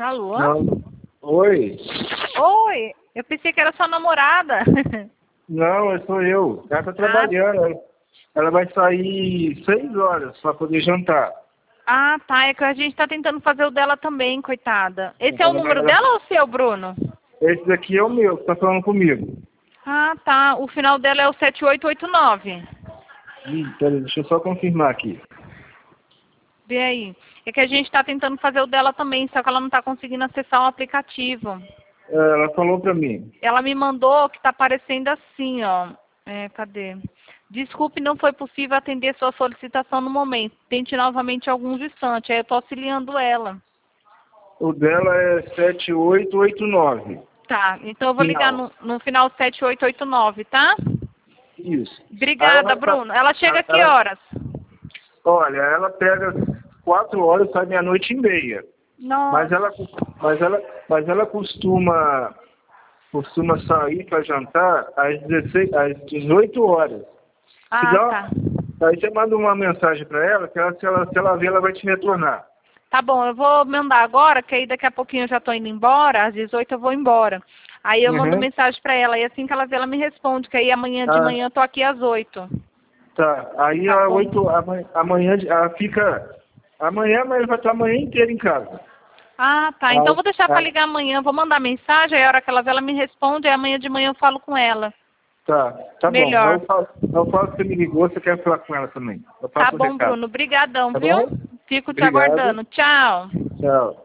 Alô? Não. Oi. Oi, eu pensei que era sua namorada. Não, sou eu. Ela tá trabalhando. Ela vai sair 6 horas para poder jantar. Ah, tá. É que a gente tá tentando fazer o dela também, coitada. Esse é o Ela vai- número ela- dela ou o seu, Bruno? Esse daqui é o meu, que tá falando comigo. Ah, tá. O final dela é o 7889. Peraí, deixa eu só confirmar aqui. Vê aí. É que a gente tá tentando fazer o dela também, só que ela não tá conseguindo acessar o aplicativo. Ela falou pra mim. Ela me mandou que tá aparecendo assim, ó. Cadê? Desculpe, não foi possível atender sua solicitação no momento. Tente novamente alguns instantes. Aí eu tô auxiliando ela. O dela é 7889. Tá, então eu vou ligar Final. no final 7889, tá? Isso. Aí Obrigada, Bruno. Ela chega a que ela- horas? olha, ela pega 4 horas, sai meia-noite e meia. Mas Nossa. ela costuma sair para jantar às 18 horas. Se Ah, dá, tá. aí você manda uma mensagem para ela, que se ela ver, ela vai te retornar. Tá bom, eu vou mandar agora, que aí daqui a pouquinho eu já tô indo embora, às 18 eu vou embora. Aí eu mando Uhum. mensagem pra ela, e assim que ela vê, ela me responde, que aí amanhã de Ah, manhã eu tô aqui às 8. tá. Aí Tá às bom. 8, amanhã ela fica. Amanhã, mas ela vai estar a manhã inteira em casa. Ah, tá. Então eu Aí, vou deixar pra aí, ligar amanhã, vou mandar mensagem, aí a hora que ela vê, ela me responde, aí amanhã de manhã eu falo com ela. tá bom. Melhor. Eu falo que você me ligou, você quer falar com ela também. Eu Tá passo o bom, recado. Bruno. Brigadão, Tá viu? bom? Fico te Obrigado. aguardando. Tchau. Tchau.